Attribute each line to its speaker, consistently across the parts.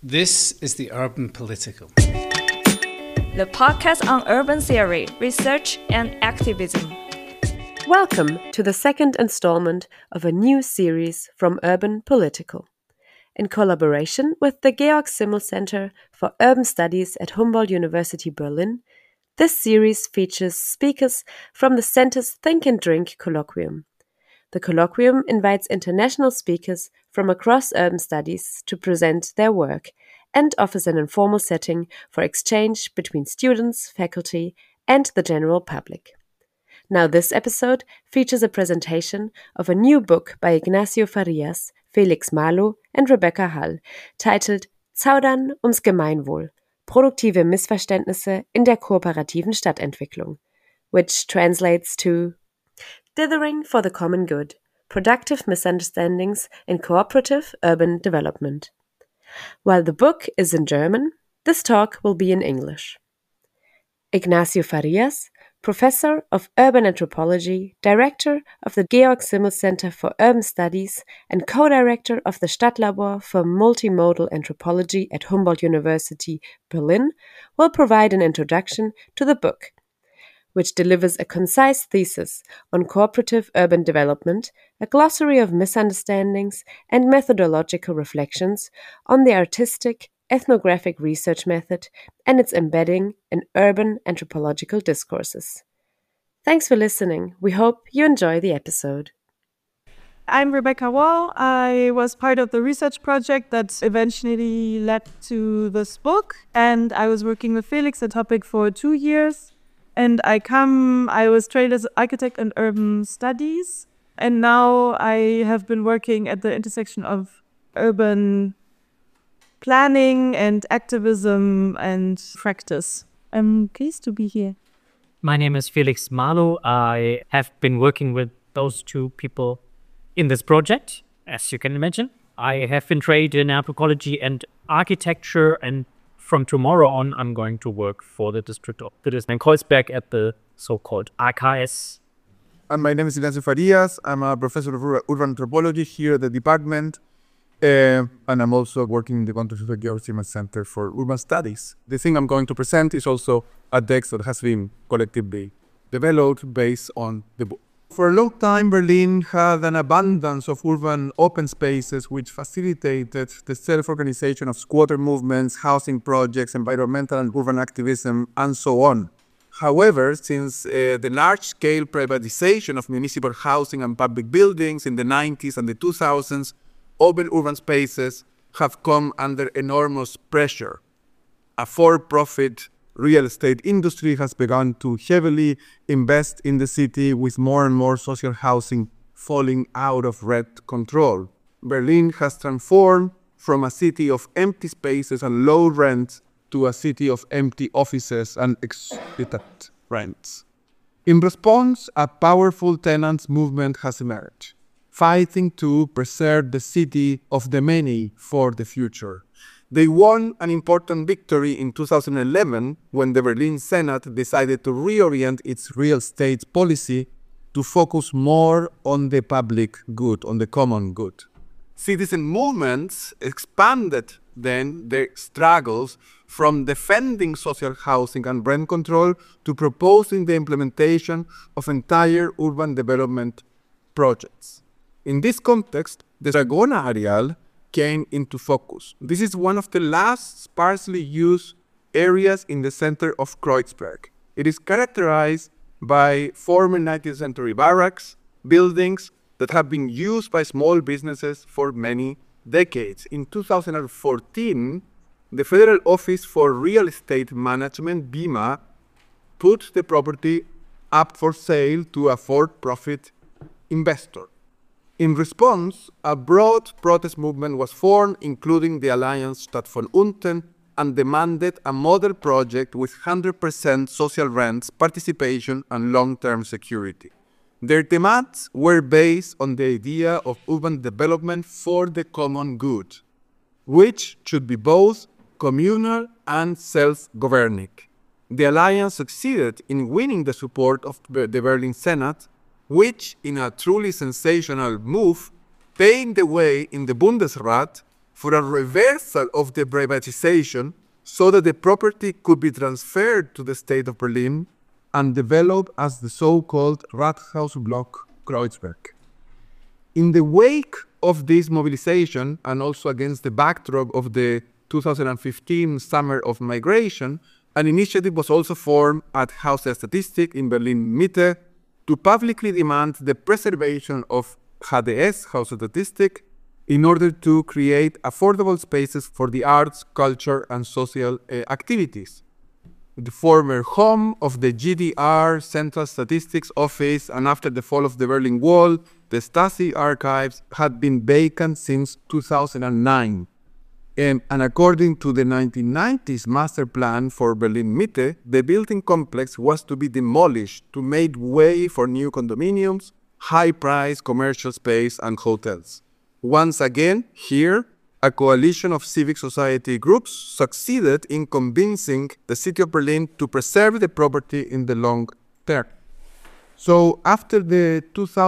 Speaker 1: This is the Urban Political,
Speaker 2: the podcast on urban theory, research, and activism.
Speaker 3: Welcome to the second installment of a new series from Urban Political. In collaboration with the Georg Simmel Center for Urban Studies at Humboldt University Berlin, this series features speakers from the center's Think and Drink colloquium. The colloquium invites international speakers from across urban studies to present their work and offers an informal setting for exchange between students, faculty, and the general public. Now, this episode features a presentation of a new book by Ignacio Farias, Felix Malo, and Rebecca Hall, titled Zaudern ums Gemeinwohl – Produktive Missverständnisse in der kooperativen Stadtentwicklung, which translates to Dithering for the Common Good – Productive Misunderstandings in Cooperative Urban Development. While the book is in German, this talk will be in English. Ignacio Farias, Professor of Urban Anthropology, Director of the Georg Simmel Center for Urban Studies, and Co-Director of the Stadtlabor for Multimodal Anthropology at Humboldt University Berlin, will provide an introduction to the book, which delivers a concise thesis on cooperative urban development, a glossary of misunderstandings, and methodological reflections on the artistic, ethnographic research method and its embedding in urban anthropological discourses. Thanks for listening. We hope you enjoy the episode.
Speaker 4: I'm Rebecca Wall. I was part of the research project that eventually led to this book, and I was working with Felix, the topic, for 2 years. And I was trained as architect in urban studies, and now I have been working at the intersection of urban planning and activism and practice. I'm pleased to be here.
Speaker 5: My name is Felix Malo. I have been working with those two people in this project, as you can imagine. I have been trained in anthropology and architecture, and from tomorrow on, I'm going to work for the district of Kreuzberg at the so-called RKS.
Speaker 6: And my name is Ignacio Farias. I'm a professor of urban anthropology here at the department. And I'm also working in the context of the Georg Simmel Center for Urban Studies. The thing I'm going to present is also a text that has been collectively developed based on the book. For a long time, Berlin had an abundance of urban open spaces which facilitated the self-organization of squatter movements, housing projects, environmental and urban activism, and so on. However, since the large-scale privatization of municipal housing and public buildings in the 90s and the 2000s, open urban spaces have come under enormous pressure. A for-profit real estate industry has begun to heavily invest in the city, with more and more social housing falling out of rent control. Berlin has transformed from a city of empty spaces and low rents to a city of empty offices and exorbitant rents. In response, a powerful tenants movement has emerged, fighting to preserve the city of the many for the future. They won an important victory in 2011 when the Berlin Senate decided to reorient its real estate policy to focus more on the public good, on the common good. Citizen movements expanded then their struggles from defending social housing and rent control to proposing the implementation of entire urban development projects. In this context, the Dragona Areal came into focus. This is one of the last sparsely used areas in the center of Kreuzberg. It is characterized by former 19th century barracks, buildings that have been used by small businesses for many decades. In 2014, the Federal Office for Real Estate Management, BIMA, put the property up for sale to a for-profit investor. In response, a broad protest movement was formed, including the Alliance Stadt von Unten, and demanded a model project with 100% social rents, participation, and long-term security. Their demands were based on the idea of urban development for the common good, which should be both communal and self-governing. The Alliance succeeded in winning the support of the Berlin Senate, which, in a truly sensational move, paved the way in the Bundesrat for a reversal of the privatization so that the property could be transferred to the state of Berlin and developed as the so-called Rathausblock Kreuzberg. In the wake of this mobilization, and also against the backdrop of the 2015 Summer of Migration, an initiative was also formed at Haus der Statistik in Berlin-Mitte to publicly demand the preservation of HDS, Haus der Statistik, in order to create affordable spaces for the arts, culture, and social activities. The former home of the GDR Central Statistics Office, and after the fall of the Berlin Wall, the Stasi archives had been vacant since 2009. And according to the 1990s master plan for Berlin-Mitte, the building complex was to be demolished to make way for new condominiums, high-price commercial space, and hotels. Once again, here, a coalition of civic society groups succeeded in convincing the city of Berlin to preserve the property in the long term. So after the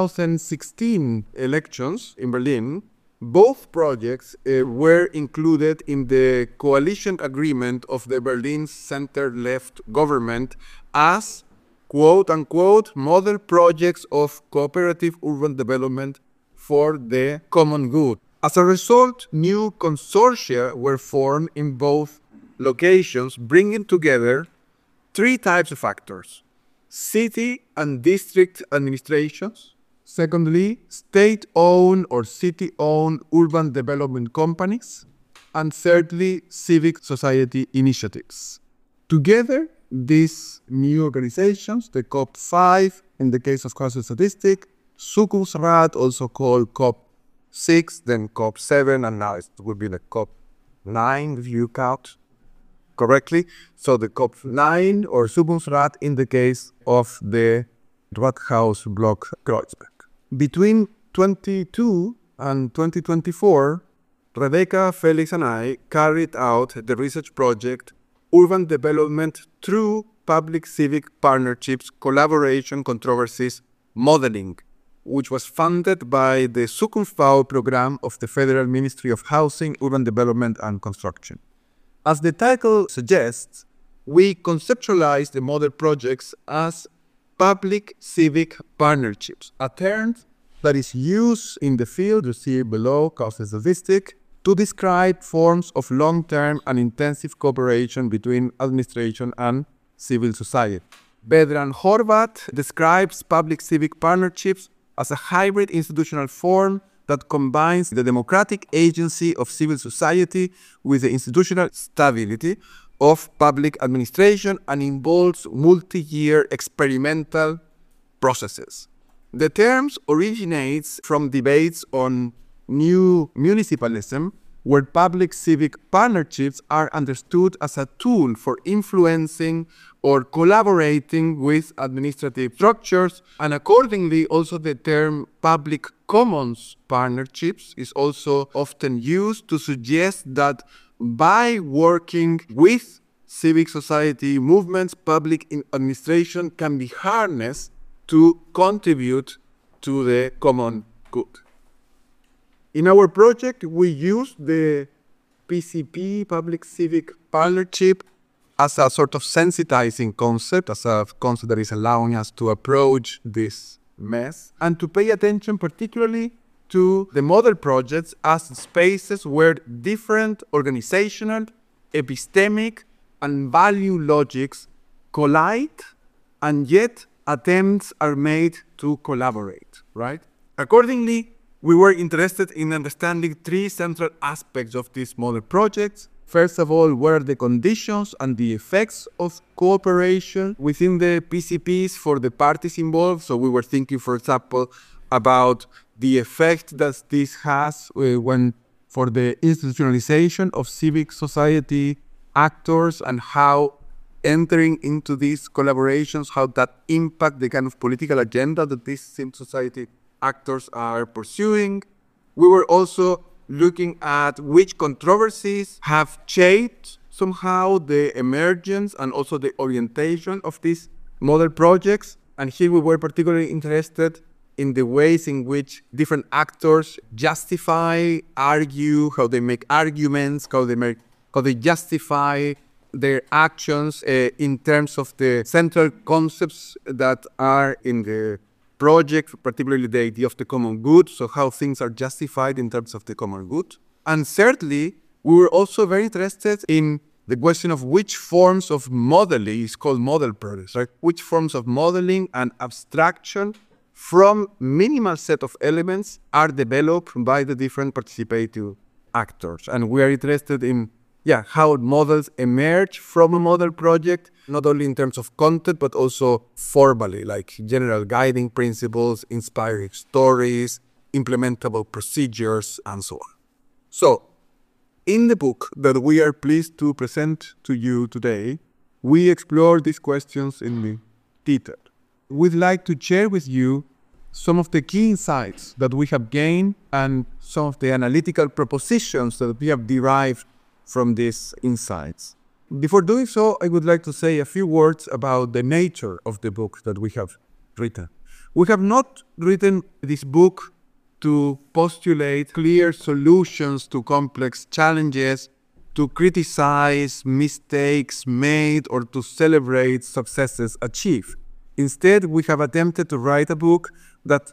Speaker 6: 2016 elections in Berlin, both projects were included in the coalition agreement of the Berlin center-left government as, quote-unquote, model projects of cooperative urban development for the common good. As a result, new consortia were formed in both locations, bringing together three types of actors: city and district administrations, secondly, state-owned or city-owned urban development companies, and thirdly, civic society initiatives. Together, these new organizations, the COP5 in the case of Haus der Statistik, Zukunftsrat, also called COP6, then COP7, and now it would be the COP9 if you count correctly. So the COP9 or Zukunftsrat in the case of the Rathausblock Kreuzberg. Between 2022 and 2024, Rebecca, Felix, and I carried out the research project Urban Development Through Public-Civic Partnerships, Collaboration, Controversies, Modeling, which was funded by the Zukunftsbau program of the Federal Ministry of Housing, Urban Development, and Construction. As the title suggests, we conceptualize the model projects as public-civic partnerships, a term that is used in the field, you see below, Haus der Statistik, to describe forms of long-term and intensive cooperation between administration and civil society. Vedran Horvat describes public-civic partnerships as a hybrid institutional form that combines the democratic agency of civil society with the institutional stability of public administration and involves multi-year experimental processes. The terms originates from debates on new municipalism, where public-civic partnerships are understood as a tool for influencing or collaborating with administrative structures, and accordingly also the term public commons partnerships is also often used to suggest that by working with civic society movements, public administration can be harnessed to contribute to the common good. In our project, we use the PCP, Public-Civic Partnership, as a sort of sensitizing concept, as a concept that is allowing us to approach this mess, and to pay attention particularly to the model projects as spaces where different organizational, epistemic, and value logics collide, and yet attempts are made to collaborate, right? Accordingly, we were interested in understanding three central aspects of these model projects. First of all, what are the conditions and the effects of cooperation within the PCPs for the parties involved? So we were thinking, for example, about the effect that this has for the institutionalization of civic society actors, and how entering into these collaborations, how that impact the kind of political agenda that these civil society actors are pursuing. We were also looking at which controversies have shaped somehow the emergence and also the orientation of these model projects. And here we were particularly interested in the ways in which different actors justify, argue, how they make arguments, how they justify their actions in terms of the central concepts that are in the project, particularly the idea of the common good, so how things are justified in terms of the common good. And thirdly, we were also very interested in the question of which forms of modeling is called model projects, right? Which forms of modeling and abstraction from minimal set of elements are developed by the different participative actors. And we are interested in how models emerge from a model project, not only in terms of content, but also formally, like general guiding principles, inspiring stories, implementable procedures, and so on. So, in the book that we are pleased to present to you today, we explore these questions in detail. We'd like to share with you some of the key insights that we have gained and some of the analytical propositions that we have derived from these insights. Before doing so, I would like to say a few words about the nature of the book that we have written. We have not written this book to postulate clear solutions to complex challenges, to criticize mistakes made, or to celebrate successes achieved. Instead, we have attempted to write a book that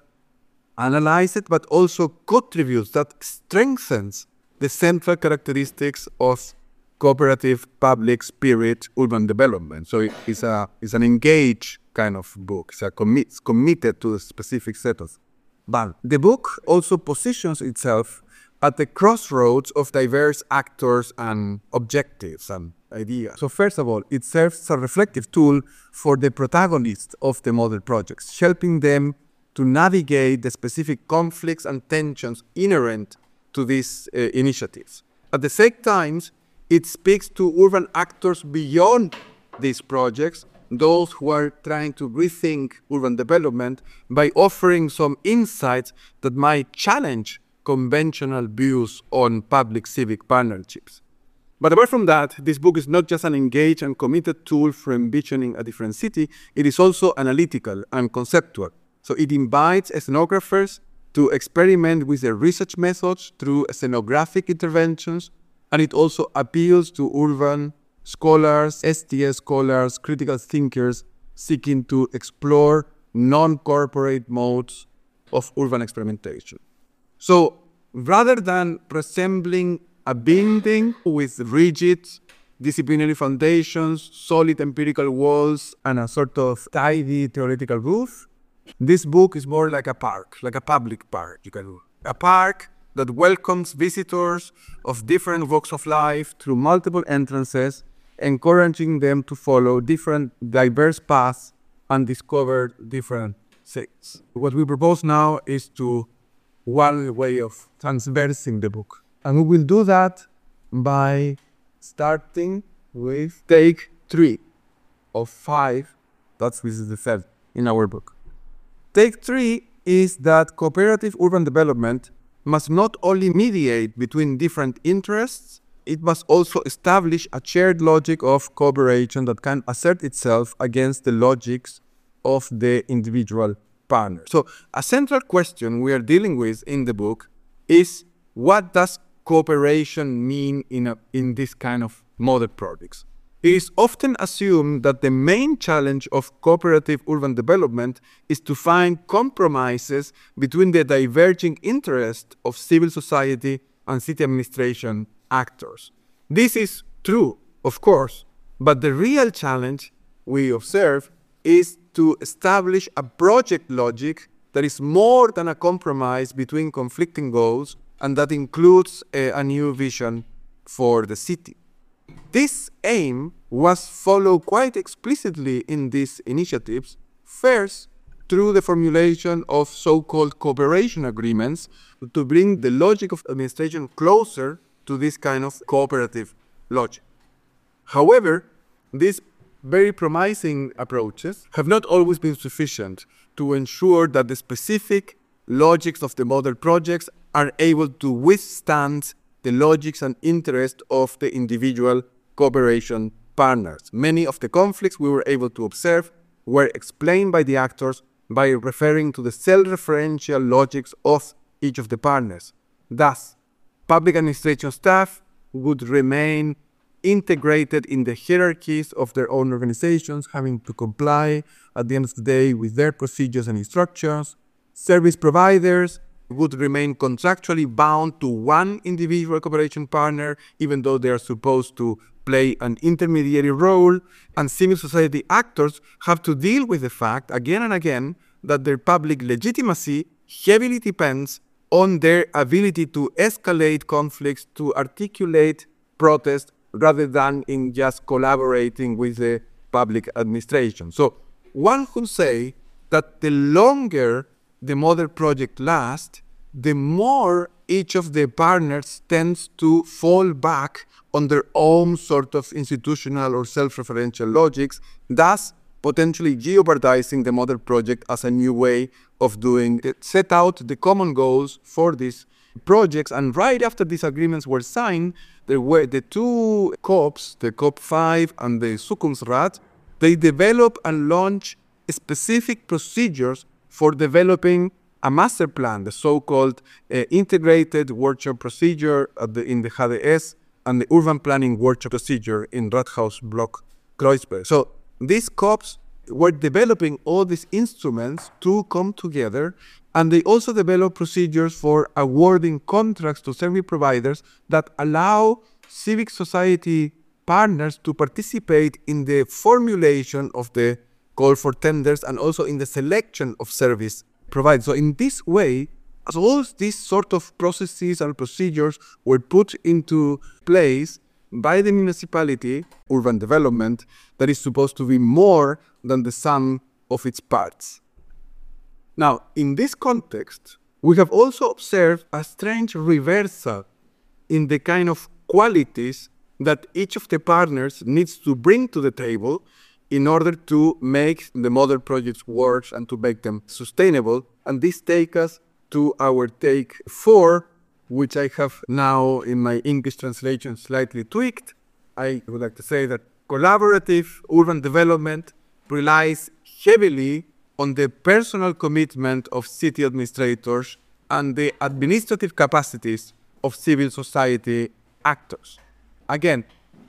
Speaker 6: analyzes but also contributes, that strengthens the central characteristics of cooperative, public spirit, urban development. So it's an engaged kind of book. It's committed to a specific set of. But the book also positions itself at the crossroads of diverse actors and objectives and ideas. So first of all, it serves as a reflective tool for the protagonists of the model projects, helping them to navigate the specific conflicts and tensions inherent to these initiatives. At the same time, it speaks to urban actors beyond these projects, those who are trying to rethink urban development by offering some insights that might challenge conventional views on public civic partnerships. But apart from that, this book is not just an engaged and committed tool for envisioning a different city, it is also analytical and conceptual. So it invites ethnographers to experiment with their research methods through ethnographic interventions, and it also appeals to urban scholars, STS scholars, critical thinkers seeking to explore non-corporate modes of urban experimentation. So rather than resembling a building with rigid disciplinary foundations, solid empirical walls, and a sort of tidy theoretical roof, this book is more like a park, like a public park, a park that welcomes visitors of different walks of life through multiple entrances, encouraging them to follow different diverse paths and discover different things. What we propose now is to one way of transversing the book. And we will do that by starting with take 3 of 5. This is the third in our book. Take 3 is that cooperative urban development must not only mediate between different interests, it must also establish a shared logic of cooperation that can assert itself against the logics of the individual partner. So a central question we are dealing with in the book is, what does cooperation mean in this kind of model projects? It is often assumed that the main challenge of cooperative urban development is to find compromises between the diverging interests of civil society and city administration actors. This is true, of course, but the real challenge we observe is to establish a project logic that is more than a compromise between conflicting goals and that includes a new vision for the city. This aim was followed quite explicitly in these initiatives, first through the formulation of so-called cooperation agreements to bring the logic of administration closer to this kind of cooperative logic. However, these very promising approaches have not always been sufficient to ensure that the specific logics of the model projects are able to withstand the logics and interests of the individual cooperation partners. Many of the conflicts we were able to observe were explained by the actors by referring to the self-referential logics of each of the partners. Thus, public administration staff would remain integrated in the hierarchies of their own organizations, having to comply at the end of the day with their procedures and instructions. Service providers would remain contractually bound to one individual cooperation partner, even though they are supposed to play an intermediary role. And civil society actors have to deal with the fact again and again that their public legitimacy heavily depends on their ability to escalate conflicts, to articulate protest, rather than in just collaborating with the public administration. So one could say that the longer the model project lasts, the more each of the partners tends to fall back on their own sort of institutional or self-referential logics, thus potentially jeopardizing the model project as a new way of doing it. Set out the common goals for these projects, and right after these agreements were signed, there were the two COPs, the COP5 and the Zukunftsrat. They develop and launch specific procedures for developing a master plan, the so-called integrated workshop procedure in the HDS and the urban planning workshop procedure in Rathausblock Kreuzberg. So these COPs were developing all these instruments to come together, and they also develop procedures for awarding contracts to service providers that allow civic society partners to participate in the formulation of the call for tenders and also in the selection of service provided. So in this way, as all these sort of processes and procedures were put into place by the municipality, urban development, that is supposed to be more than the sum of its parts. Now, in this context, we have also observed a strange reversal in the kind of qualities that each of the partners needs to bring to the table in order to make the model projects work and to make them sustainable. And this takes us to our take 4, which I have now in my English translation slightly tweaked. I would like to say that collaborative urban development relies heavily on the personal commitment of city administrators and the administrative capacities of civil society actors. Again,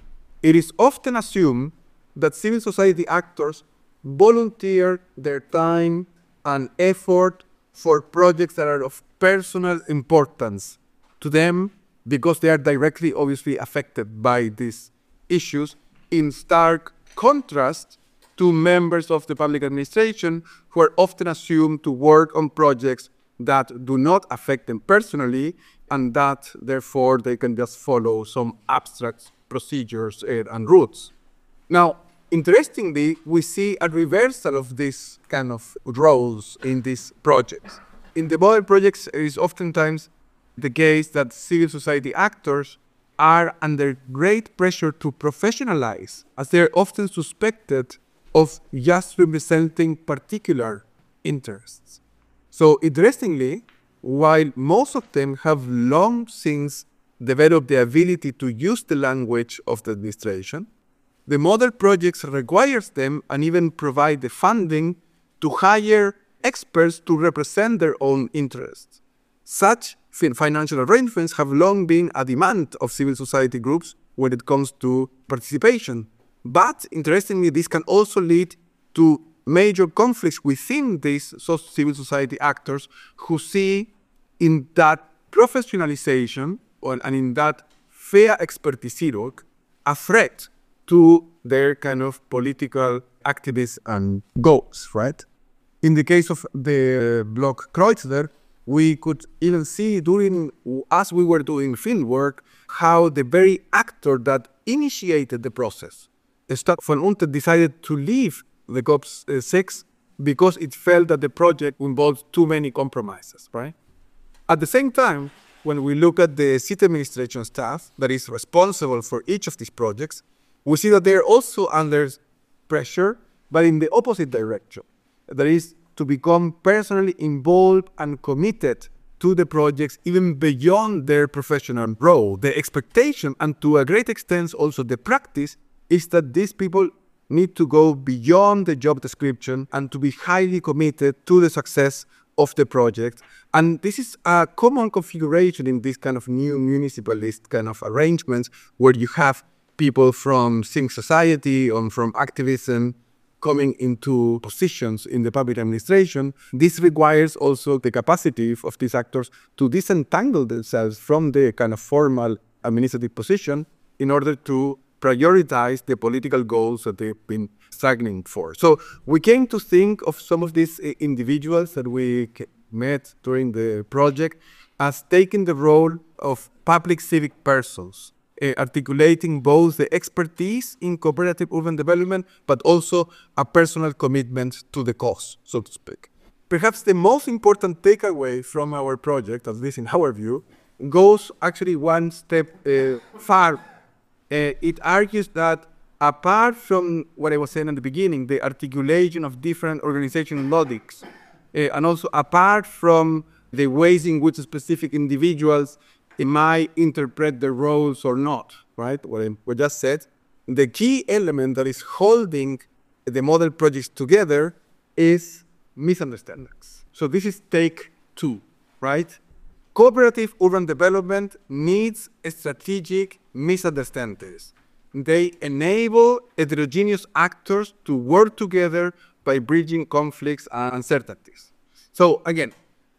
Speaker 6: it is often assumed that civil society actors volunteer their time and effort for projects that are of personal importance to them because they are directly, obviously, affected by these issues, in stark contrast to members of the public administration who are often assumed to work on projects that do not affect them personally, and that, therefore, they can just follow some abstract procedures and routes. Now, interestingly, we see a reversal of this kind of roles in these projects. In the model projects, it is oftentimes the case that civil society actors are under great pressure to professionalize, as they are often suspected of just representing particular interests. So, interestingly, while most of them have long since developed the ability to use the language of the administration, the model projects requires them and even provide the funding to hire experts to represent their own interests. Such financial arrangements have long been a demand of civil society groups when it comes to participation. But interestingly, this can also lead to major conflicts within these civil society actors who see in that professionalization and in that fair expertise a threat to their kind of political activists and goals, right? In the case of the block Kreuzler, we could even see as we were doing field work, how the very actor that initiated the process, Stadt von Unter, decided to leave the COP6 because it felt that the project involved too many compromises, right? At the same time, when we look at the city administration staff that is responsible for each of these projects, we see that they are also under pressure, but in the opposite direction. That is, to become personally involved and committed to the projects even beyond their professional role. The expectation, and to a great extent also the practice, is that these people need to go beyond the job description and to be highly committed to the success of the project. And this is a common configuration in this kind of new municipalist kind of arrangements, where you have people from civil society and from activism coming into positions in the public administration. This requires also the capacity of these actors to disentangle themselves from the kind of formal administrative position in order to prioritize the political goals that they've been struggling for. So we came to think of some of these individuals that we met during the project as taking the role of public civic persons, articulating both the expertise in cooperative urban development, but also a personal commitment to the cause, so to speak. Perhaps the most important takeaway from our project, at least in our view, goes actually one step far. It argues that apart from what I was saying at the beginning, the articulation of different organizational logics, and also apart from the ways in which specific individuals might interpret their roles or not, right? What I just said, the key element that is holding the model projects together is misunderstandings. So this is take two, right? Cooperative urban development needs strategic misunderstandings. They enable heterogeneous actors to work together by bridging conflicts and uncertainties. So again,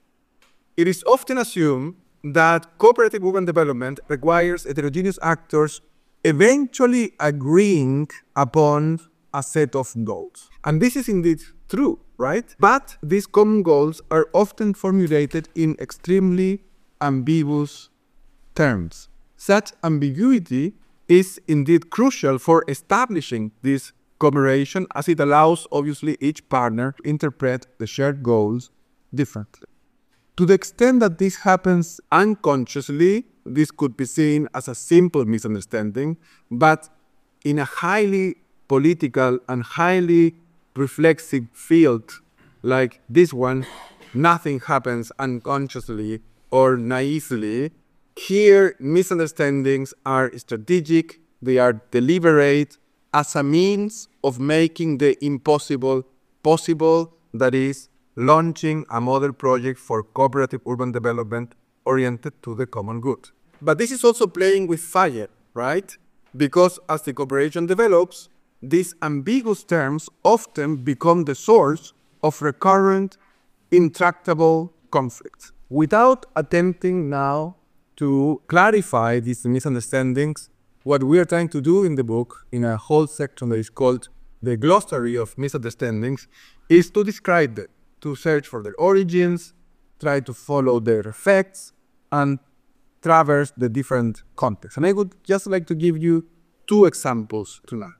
Speaker 6: it is often assumed that cooperative urban development requires heterogeneous actors eventually agreeing upon a set of goals. And this is indeed true, right? But these common goals are often formulated in extremely ambiguous terms. Such ambiguity is indeed crucial for establishing this cooperation, as it allows, obviously, each partner to interpret the shared goals differently. To the extent that this happens unconsciously, this could be seen as a simple misunderstanding, but in a highly political and highly reflexive field like this one, nothing happens unconsciously or naively. Here, misunderstandings are strategic, they are deliberate, as a means of making the impossible possible, that is, launching a model project for cooperative urban development oriented to the common good. But this is also playing with fire, right? Because as the cooperation develops, these ambiguous terms often become the source of recurrent, intractable conflicts. Without attempting now to clarify these misunderstandings, what we are trying to do in the book, in a whole section that is called the glossary of misunderstandings, is to describe them, to search for their origins, try to follow their effects, and traverse the different contexts. And I would just like to give you two examples tonight.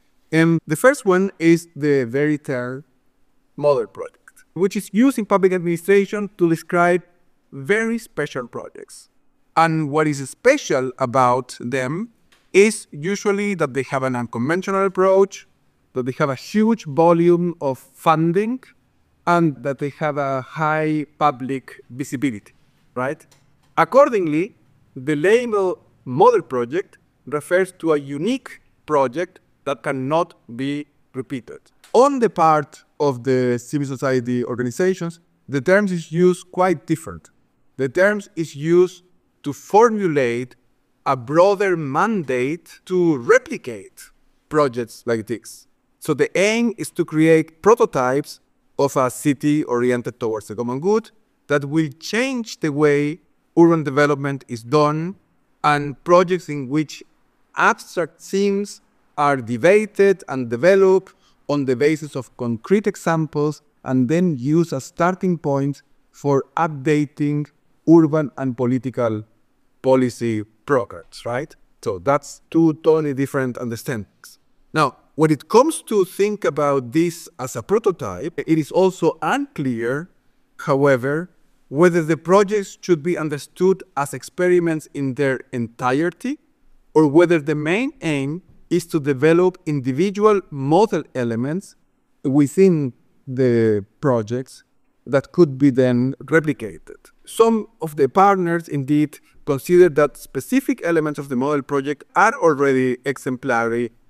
Speaker 6: The first one is the Veriter model project, which is used in public administration to describe very special projects. And what is special about them is usually that they have an unconventional approach, that they have a huge volume of funding, and that they have a high public visibility, right? Accordingly, the label model project refers to a unique project that cannot be repeated. On the part of the civil society organizations, the terms is used quite different. The terms is used to formulate a broader mandate to replicate projects like this. So the aim is to create prototypes of a city oriented towards the common good that will change the way urban development is done, and projects in which abstract themes are debated and developed on the basis of concrete examples and then used as starting points for updating urban and political policy programs, right? So that's two totally different understandings. Now, when it comes to think about this as a prototype, it is also unclear, however, whether the projects should be understood as experiments in their entirety, or whether the main aim is to develop individual model elements within the projects that could be then replicated. Some of the partners indeed consider that specific elements of the model project are already exemplary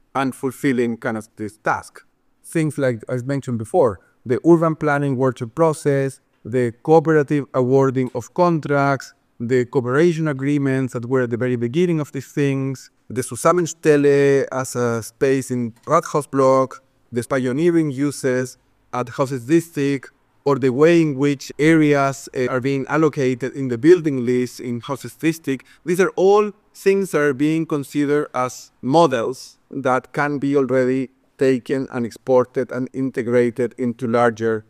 Speaker 6: and fulfilling kind of this task. Things like, as mentioned before, the urban planning workshop process, the cooperative awarding of contracts, the cooperation agreements that were at the very beginning of these things, the Zusammenstelle as a space in Rathausblock, the pioneering uses at Houses District, or the way in which areas are being allocated in the building list in Houses District. These are all things that are being considered as models that can be already taken and exported and integrated into larger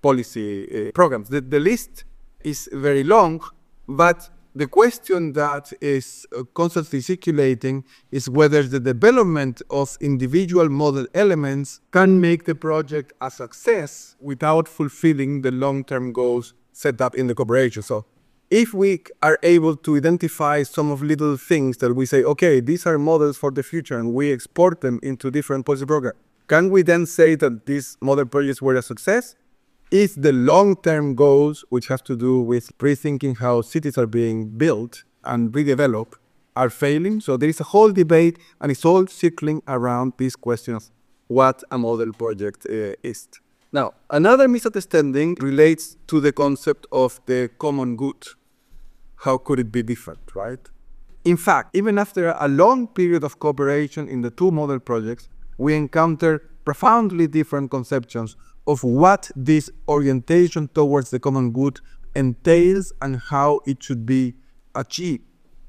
Speaker 6: policy programs. The list is very long, but the question that is constantly circulating is whether the development of individual model elements can make the project a success without fulfilling the long-term goals set up in the cooperation. So if we are able to identify some of little things that we say, okay, these are models for the future, and we export them into different policy programs, can we then say that these model projects were a success? If the long-term goals, which have to do with rethinking how cities are being built and redeveloped, are failing? So there is a whole debate, and it's all circling around this question of what a model project is. Now, another misunderstanding relates to the concept of the common good. How could it be different, right? In fact, even after a long period of cooperation in the two model projects, we encounter profoundly different conceptions of what this orientation towards the common good entails and how it should be achieved.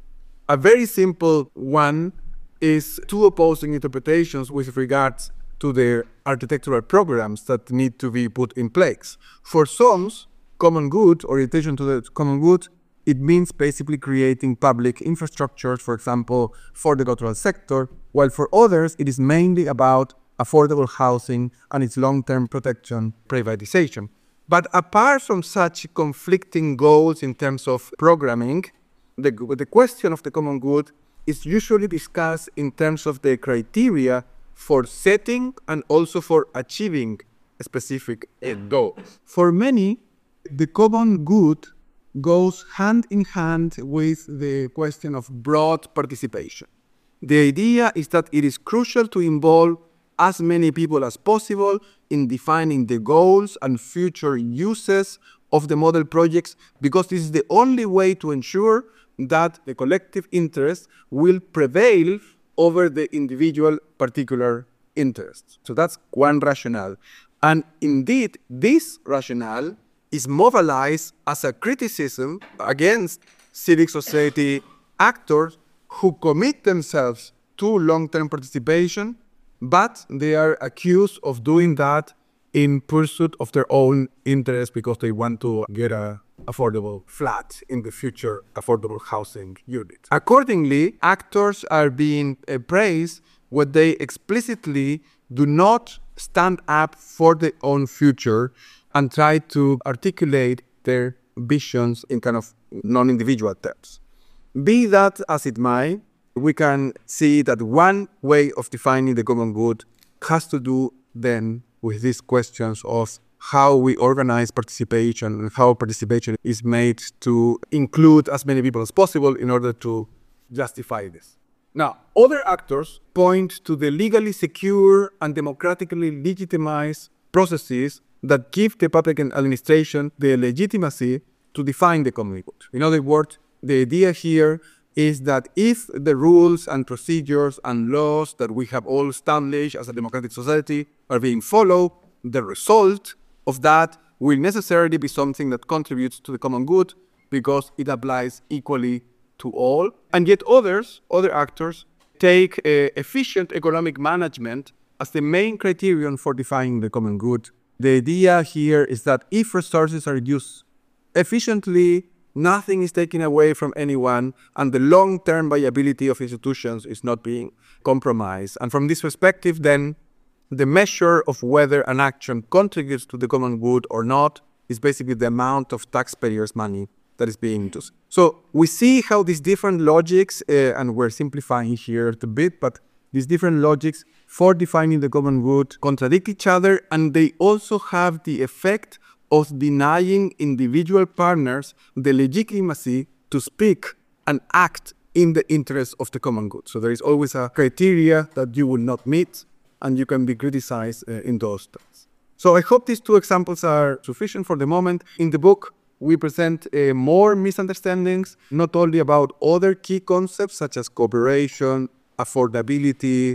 Speaker 6: A very simple one is two opposing interpretations with regards to the architectural programs that need to be put in place. For some, common good, orientation to the common good, it means basically creating public infrastructures, for example, for the cultural sector, while for others, it is mainly about affordable housing and its long-term protection, privatization. But apart from such conflicting goals in terms of programming, the question of the common good is usually discussed in terms of the criteria for setting and also for achieving a specific goal. For many, the common good goes hand in hand with the question of broad participation. The idea is that it is crucial to involve as many people as possible in defining the goals and future uses of the model projects, because this is the only way to ensure that the collective interest will prevail over the individual particular interests. So that's one rationale. And indeed, this rationale is mobilized as a criticism against civic society actors who commit themselves to long-term participation, but they are accused of doing that in pursuit of their own interest because they want to get an affordable flat in the future affordable housing unit. Accordingly, actors are being praised when they explicitly do not stand up for their own future and try to articulate their visions in kind of non-individual terms. Be that as it might, we can see that one way of defining the common good has to do then with these questions of how we organize participation and how participation is made to include as many people as possible in order to justify this. Now, other actors point to the legally secure and democratically legitimized processes that give the public administration the legitimacy to define the common good. In other words, the idea here is that if the rules and procedures and laws that we have all established as a democratic society are being followed, the result of that will necessarily be something that contributes to the common good because it applies equally to all. And yet other actors take efficient economic management as the main criterion for defining the common good. The idea here is that if resources are used efficiently, nothing is taken away from anyone, and the long-term viability of institutions is not being compromised. And from this perspective, then, the measure of whether an action contributes to the common good or not is basically the amount of taxpayers' money that is being used. So we see how these different logics, and we're simplifying here a bit, but these different logics for defining the common good contradict each other, and they also have the effect of denying individual partners the legitimacy to speak and act in the interest of the common good. So there is always a criteria that you will not meet, and you can be criticized in those terms. So I hope these two examples are sufficient for the moment. In the book, we present more misunderstandings, not only about other key concepts such as cooperation, affordability,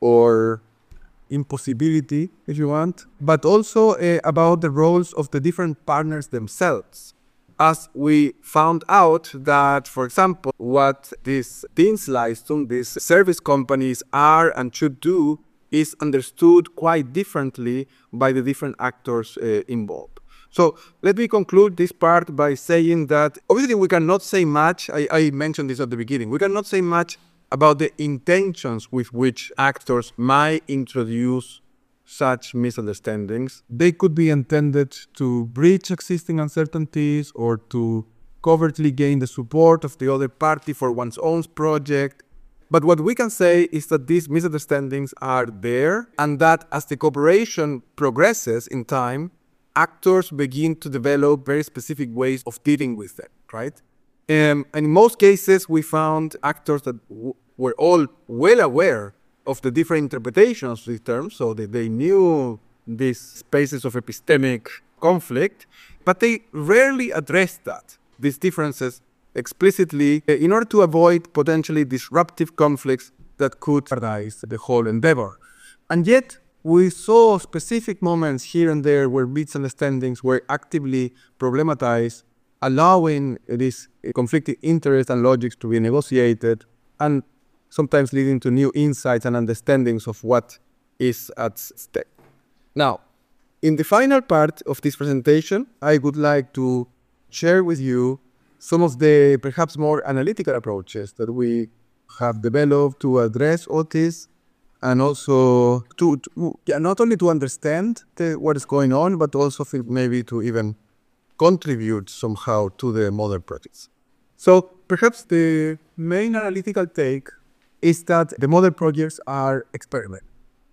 Speaker 6: or impossibility, if you want, but also about the roles of the different partners themselves. As we found out that, for example, what these Dienstleistung, these service companies are and should do is understood quite differently by the different actors involved. So let me conclude this part by saying that obviously we cannot say much, I mentioned this at the beginning, we cannot say much about the intentions with which actors might introduce such misunderstandings. They could be intended to breach existing uncertainties or to covertly gain the support of the other party for one's own project. But what we can say is that these misunderstandings are there, and that as the cooperation progresses in time, actors begin to develop very specific ways of dealing with them, right? And in most cases, we found actors that were all well aware of the different interpretations of these terms, so that they knew these spaces of epistemic conflict, but they rarely addressed these differences explicitly in order to avoid potentially disruptive conflicts that could jeopardize the whole endeavor. And yet, we saw specific moments here and there where misunderstandings were actively problematized, allowing these conflicting interests and logics to be negotiated, and sometimes leading to new insights and understandings of what is at stake. Now, in the final part of this presentation, I would like to share with you some of the perhaps more analytical approaches that we have developed to address all this, and also to not only to understand what is going on, but also maybe to even contribute somehow to the modern projects. So perhaps the main analytical take is that the modern projects are experiments.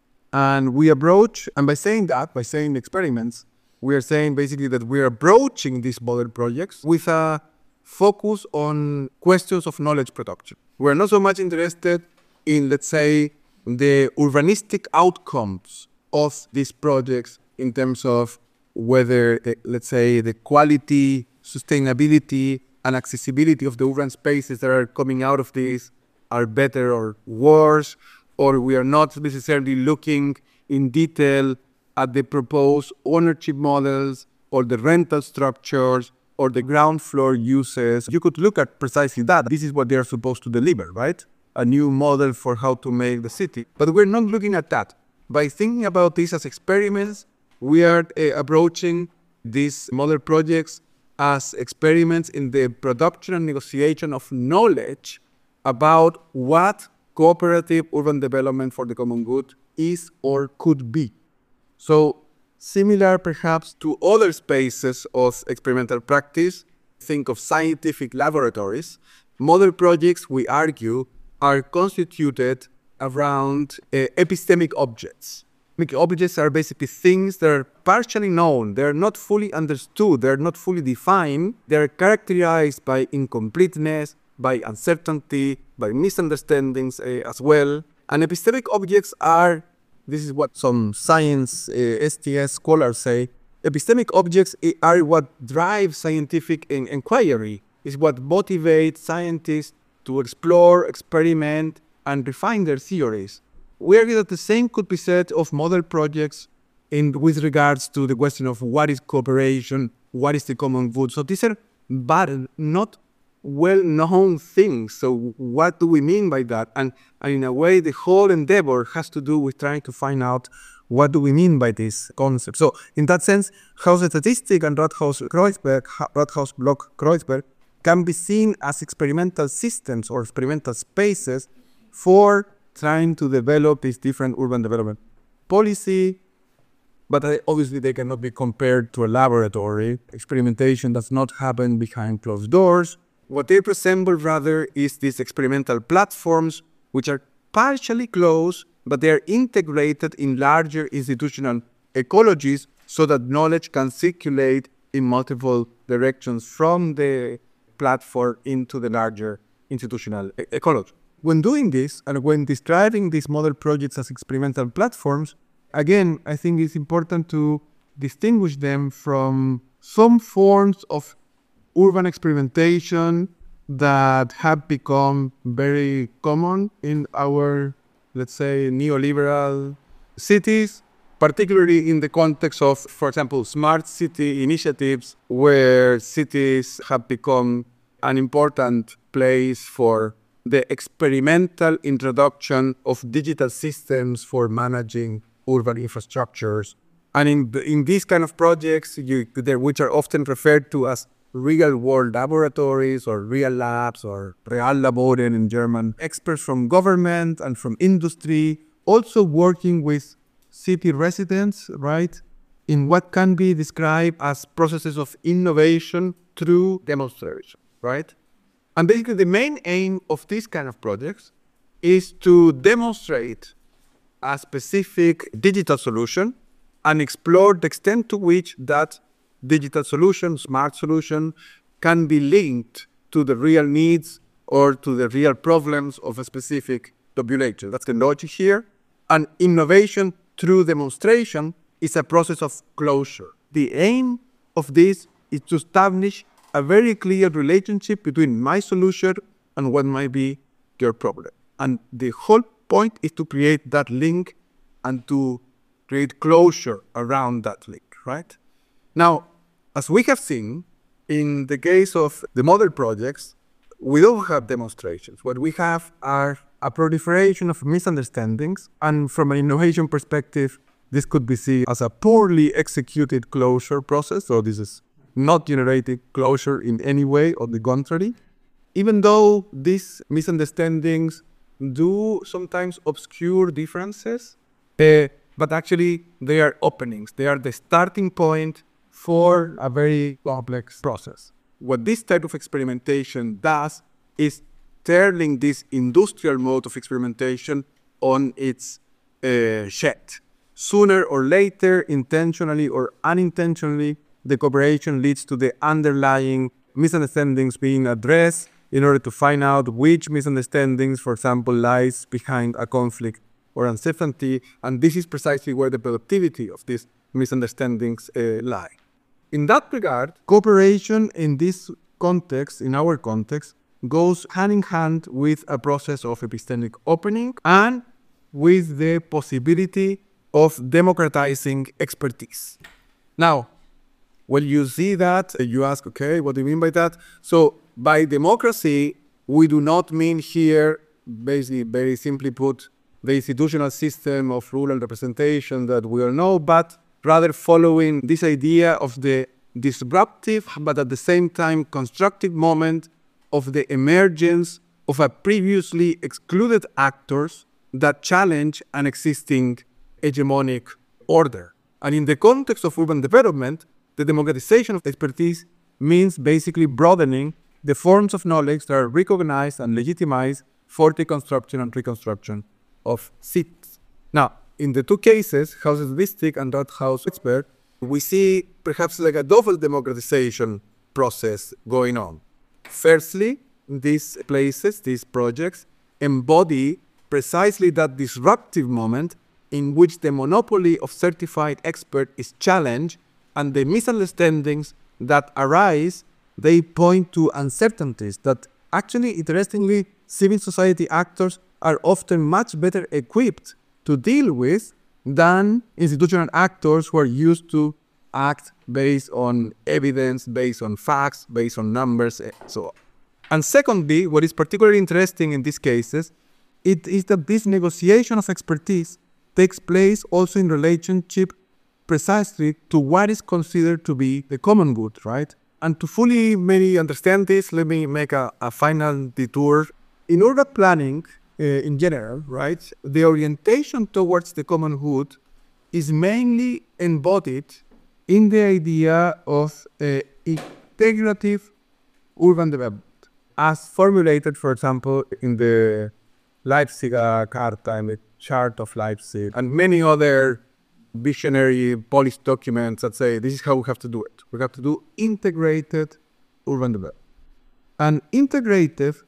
Speaker 6: And we approach, and by saying experiments, we are saying basically that we are approaching these modern projects with a focus on questions of knowledge production. We're not so much interested in, let's say, the urbanistic outcomes of these projects in terms of whether, let's say, the quality, sustainability, and accessibility of the urban spaces that are coming out of these are better or worse, or we are not necessarily looking in detail at the proposed ownership models or the rental structures or the ground floor uses. You could look at precisely that. This is what they are supposed to deliver, right? A new model for how to make the city. But we're not looking at that. By thinking about this as experiments, we are approaching these model projects as experiments in the production and negotiation of knowledge about what cooperative urban development for the common good is or could be. So, similar perhaps to other spaces of experimental practice, think of scientific laboratories, model projects, we argue, are constituted around epistemic objects. Objects are basically things that are partially known, they're not fully understood, they're not fully defined, they're characterized by incompleteness, by uncertainty, by misunderstandings as well. And epistemic objects are, this is what some science STS scholars say, epistemic objects are what drive scientific inquiry, is what motivates scientists to explore, experiment, and refine their theories. We argue that the same could be said of model projects with regards to the question of what is cooperation, what is the common good. So these are not well-known things. So what do we mean by that? And in a way, the whole endeavor has to do with trying to find out what do we mean by this concept. So in that sense, Hause-Statistik and Rathaus-Block-Kreuzberg can be seen as experimental systems or experimental spaces for trying to develop this different urban development policy, but obviously they cannot be compared to a laboratory. Experimentation does not happen behind closed doors. What they resemble rather is these experimental platforms, which are partially closed, but they are integrated in larger institutional ecologies so that knowledge can circulate in multiple directions from the platform into the larger institutional ecology. When doing this, and when describing these model projects as experimental platforms, again, I think it's important to distinguish them from some forms of urban experimentation that have become very common in our, let's say, neoliberal cities, particularly in the context of, for example, smart city initiatives, where cities have become an important place for the experimental introduction of digital systems for managing urban infrastructures. And in these kind of projects, which are often referred to as real-world laboratories or real labs or Reallaboren in German, experts from government and from industry also working with city residents, right, in what can be described as processes of innovation through demonstration, right? And basically the main aim of these kind of projects is to demonstrate a specific digital solution and explore the extent to which that digital solution, smart solution, can be linked to the real needs or to the real problems of a specific population. That's the logic here. And innovation through demonstration is a process of closure. The aim of this is to establish a very clear relationship between my solution and what might be your problem. And the whole point is to create that link and to create closure around that link, right? Now, as we have seen, in the case of the model projects, we don't have demonstrations. What we have are a proliferation of misunderstandings, and from an innovation perspective, this could be seen as a poorly executed closure process, so this is not generating closure in any way, on the contrary. Even though these misunderstandings do sometimes obscure differences, but actually they are openings. They are the starting point for a very complex process. What this type of experimentation does is turning this industrial mode of experimentation on its shed. Sooner or later, intentionally or unintentionally, the cooperation leads to the underlying misunderstandings being addressed in order to find out which misunderstandings, for example, lies behind a conflict or uncertainty, and this is precisely where the productivity of these misunderstandings lie. In that regard, cooperation in this context, in our context, goes hand in hand with a process of epistemic opening and with the possibility of democratizing expertise. Now, when you see that, you ask, okay, what do you mean by that? So, by democracy, we do not mean here, basically, very simply put, the institutional system of rural representation that we all know, but rather following this idea of the disruptive, but at the same time constructive moment of the emergence of a previously excluded actors that challenge an existing hegemonic order. And in the context of urban development, the democratization of expertise means basically broadening the forms of knowledge that are recognized and legitimized for the construction and reconstruction of cities. Now, in the two cases, House Statistic and Rathaus Expert, we see perhaps like a double democratization process going on. Firstly, these places, these projects, embody precisely that disruptive moment in which the monopoly of certified expert is challenged, and the misunderstandings that arise, they point to uncertainties that actually, interestingly, civil society actors are often much better equipped to deal with than institutional actors who are used to act based on evidence, based on facts, based on numbers, and so on. And secondly, what is particularly interesting in these cases, it is that this negotiation of expertise takes place also in relationship precisely to what is considered to be the common good, right? And to fully maybe understand this, let me make a final detour. In urban planning, in general, right, the orientation towards the common good is mainly embodied in the idea of integrative urban development, as formulated, for example, in the Leipziger Charta, in the Chart of Leipzig, and many other visionary policy documents that say this is how we have to do it. We have to do integrated urban development. And integrative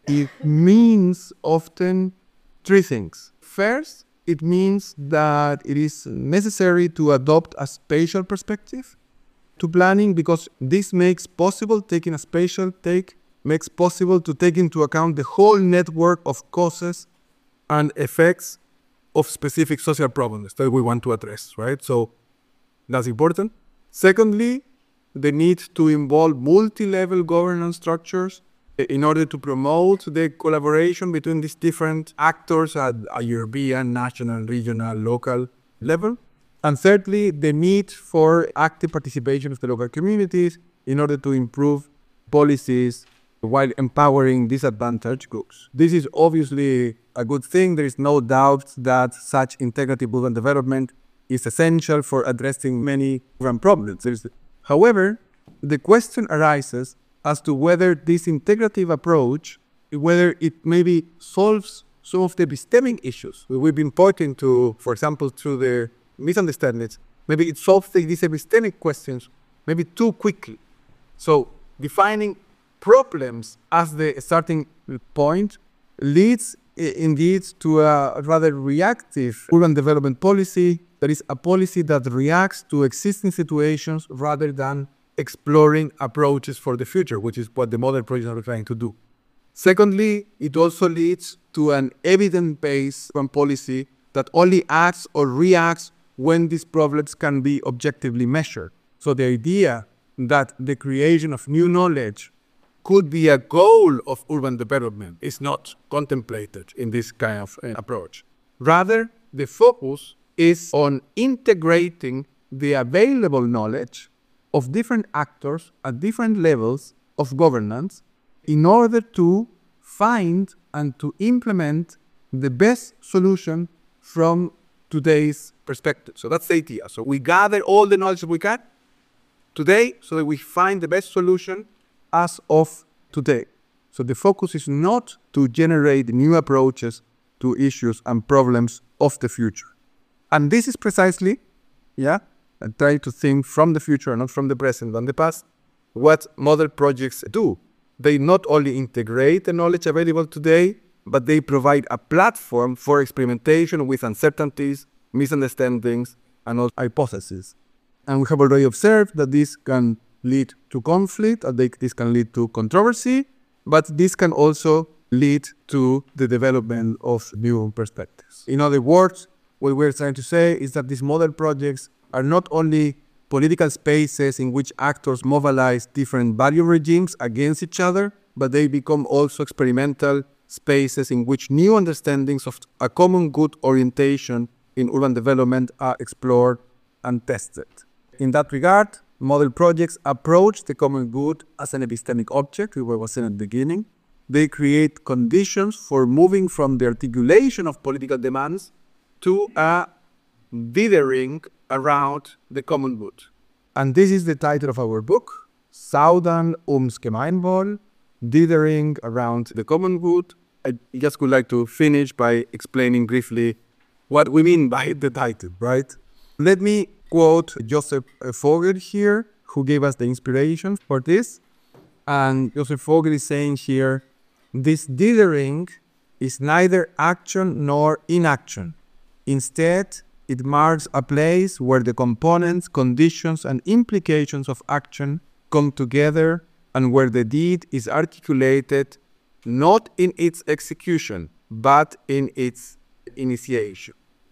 Speaker 6: it means often three things. First, it means that it is necessary to adopt a spatial perspective to planning, because this makes possible taking a spatial take, makes possible to take into account the whole network of causes and effects of specific social problems that we want to address, right? So that's important. Secondly, the need to involve multi-level governance structures in order to promote the collaboration between these different actors at a European, national, regional, local level. And thirdly, the need for active participation of the local communities in order to improve policies while empowering disadvantaged groups. This is obviously a good thing. There is no doubt that such integrative urban development is essential for addressing many urban problems. However, the question arises as to whether this integrative approach, whether it maybe solves some of the epistemic issues we've been pointing to, for example, through the misunderstandings. Maybe it solves these epistemic questions maybe too quickly. So defining problems as the starting point leads indeed to a rather reactive urban development policy, that is a policy that reacts to existing situations rather than exploring approaches for the future, which is what the model projects are trying to do. Secondly, it also leads to an evidence-based urban policy that only acts or reacts when these problems can be objectively measured. So the idea that the creation of new knowledge could be a goal of urban development is not contemplated in this kind of approach. Rather, the focus is on integrating the available knowledge of different actors at different levels of governance in order to find and to implement the best solution from today's perspective. So that's the idea. So we gather all the knowledge that we can today so that we find the best solution as of today. So the focus is not to generate new approaches to issues and problems of the future. And this is precisely, and try to think from the future, not from the present and the past, what model projects do. They not only integrate the knowledge available today, but they provide a platform for experimentation with uncertainties, misunderstandings, and also hypotheses. And we have already observed that this can lead to conflict, and this can lead to controversy, but this can also lead to the development of new perspectives. In other words, what we're trying to say is that these model projects are not only political spaces in which actors mobilize different value regimes against each other, but they become also experimental spaces in which new understandings of a common good orientation in urban development are explored and tested. In that regard, model projects approach the common good as an epistemic object, we were saying at the beginning. They create conditions for moving from the articulation of political demands to a dithering around the common good. And this is the title of our book, Zaudern ums Gemeinwohl, Dithering Around the Common Good. I just would like to finish by explaining briefly what we mean by the title, right? Let me quote Joseph Vogel here, who gave us the inspiration for this. And Joseph Vogel is saying here, this dithering is neither action nor inaction. Instead, it marks a place where the components, conditions, and implications of action come together and where the deed is articulated not in its execution, but in its initiation.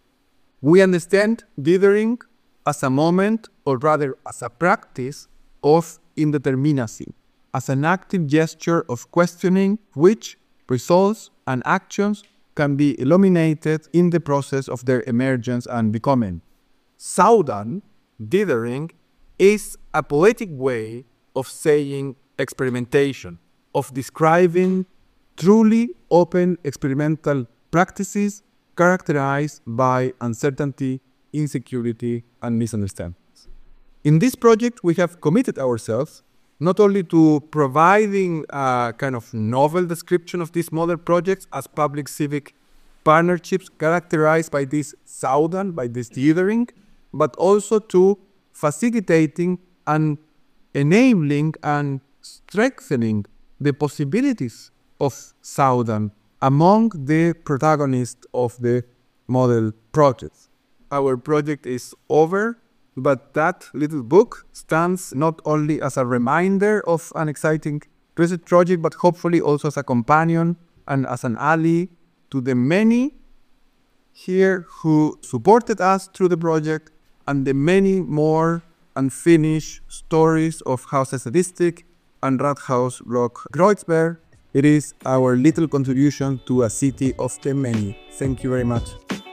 Speaker 6: We understand dithering as a moment, or rather as a practice, of indeterminacy, as an active gesture of questioning which results and actions can be illuminated in the process of their emergence and becoming. Zaudern, dithering, is a poetic way of saying experimentation, of describing truly open experimental practices characterized by uncertainty, insecurity, and misunderstandings. In this project, we have committed ourselves not only to providing a kind of novel description of these model projects as public-civic partnerships characterized by this Zaudern, by this dithering, but also to facilitating and enabling and strengthening the possibilities of Southern among the protagonists of the model project. Our project is over, but that little book stands not only as a reminder of an exciting research project, but hopefully also as a companion and as an ally to the many here who supported us through the project and the many more unfinished stories of Haus Statistik and Rathaus Block Kreuzberg. It is our little contribution to a city of the many. Thank you very much.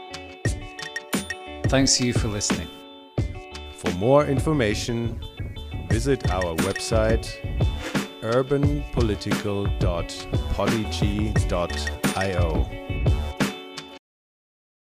Speaker 1: Thanks to you for listening.
Speaker 7: For more information, visit our website urbanpolitical.polyg.io.